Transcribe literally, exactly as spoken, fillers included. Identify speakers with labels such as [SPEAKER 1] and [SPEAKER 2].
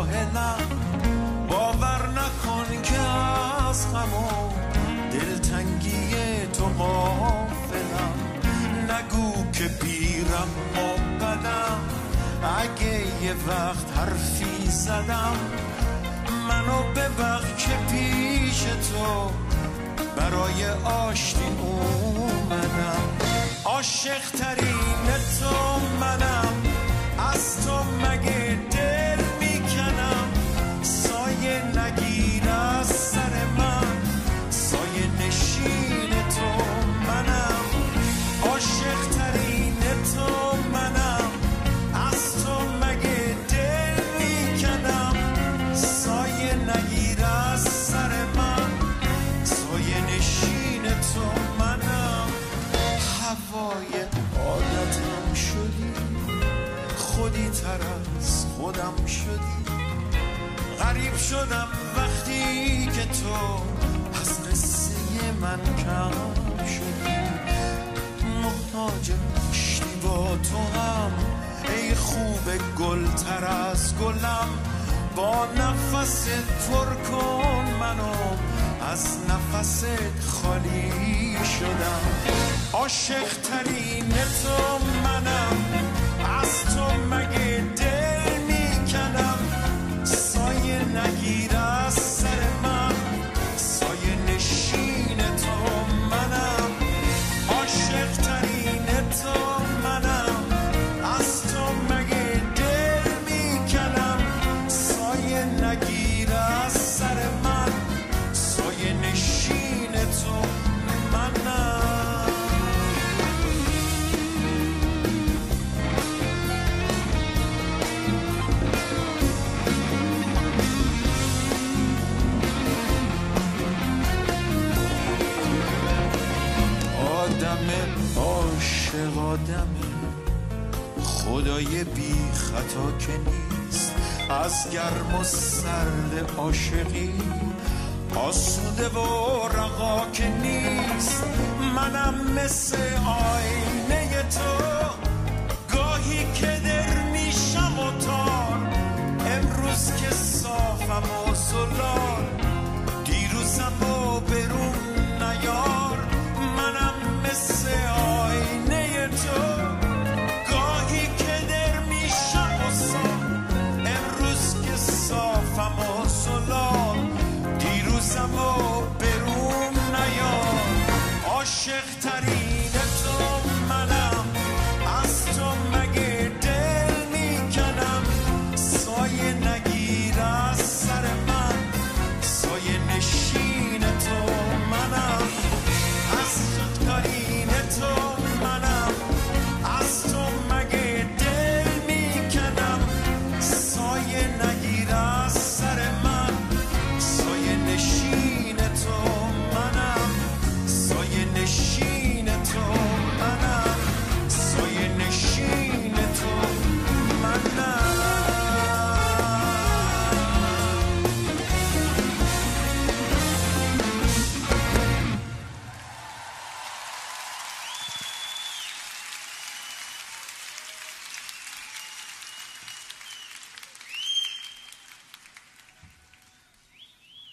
[SPEAKER 1] ساحلم، باور نکن که از غم و دلتنگی تو غافلم. نگو که بیرم و بدم، اگه یه وقت حرفی زدم منو ببخش که پیش تو برای آشتی اومدم. عاشق ترین تو منم، از تو مگه دل میکنم. سایه نگیر از سر من، سایه نشین تو منم. عاشق ترین تو منم، از تو مگه دل میکنم. سایه نگیر از سر من، سایه نشین تو منم. هوای عادتم شدی، خودی تر از خودم شدی. غریب شدم وقتی که تو از قصه من کم شدی. محتاج پشتیبا تو هم، ای خوب گل تر از گلم. با نفس پر کن منو، از نفست خالی شدم. عاشق ترین تو منم، از تو مگه دل میکنم. سایه نگیر از سر من، سایه نشین تو منم. عاشق ترین تو منم، از تو مگه دل میکنم. سایه نگیر از سر من، سایه نشین تو منم. عاشق آدمه، خدای بی خطا که نیست. از گرم و سرد عاشقی آسوده و رها که نیست. منم مثل آینه تو،